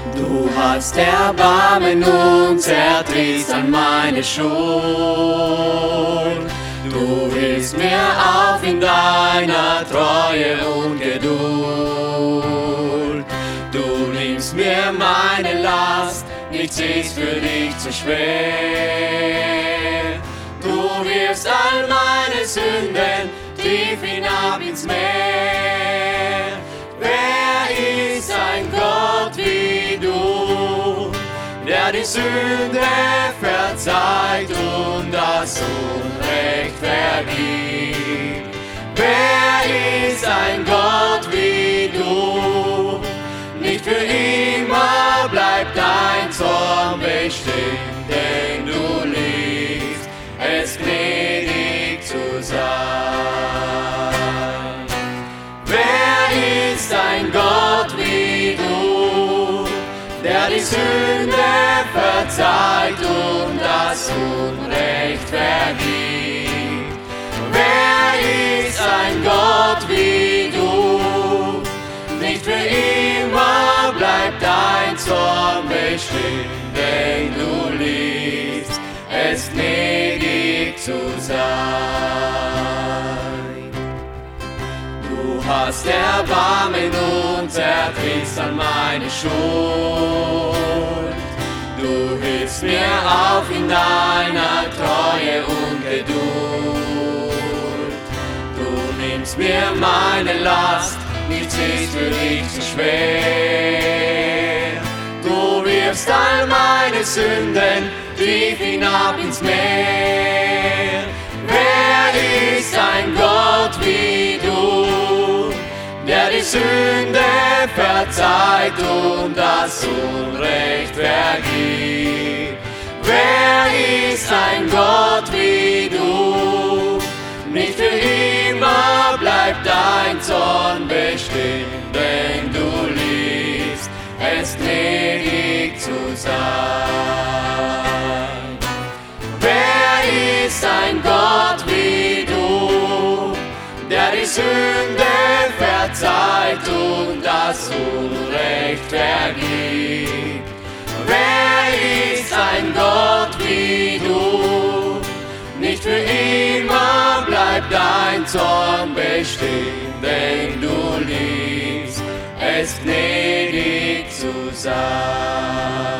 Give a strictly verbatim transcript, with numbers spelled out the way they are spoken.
Du hast Erbarmen und zertrittst an meine Schuld. Du hilfst mir auf in deiner Treue und Geduld. Du nimmst mir meine Last, nichts ist für dich zu schwer. Du wirfst all meine Sünden tief hinab ins Meer. Wer ist ein Gott wie du, der die Sünde verzeiht und das Unrecht vergibt? Wer ist ein Gott wie du? Nicht für immer bleibt dein Zorn bestehen, denn du liebst es gnädig zu sein. Wer ist ein Gott wie du, der die Sünde verzeiht und das Unrecht vergibt? Wer ist ein Gott wie du? Nicht für immer bleibt dein Zorn bestehen, denn du liebst es gnädig zu sein. Du hast Erbarmen und zertrittst an meine Schuld. Du hilfst mir auf in deiner Treue und Geduld. Du nimmst mir meine Last, nichts ist für dich zu schwer. Du wirfst all meine Sünden tief hinab ins Meer. Wer ist ein Gott wie du, der die Sünde verzeiht und das Unrecht vergibt? Wer ist ein Gott wie du? Nicht für immer bleibt dein Zorn bestehen, denn du liebst es gnädig zu sein. Wer ist ein Gott wie du, der die Sünde verzeiht und das Unrecht vergibt? Wer ist ein Gott wie du? Nicht für immer bleibt dein Zorn bestehen, denn du liebst es gnädig zu sein.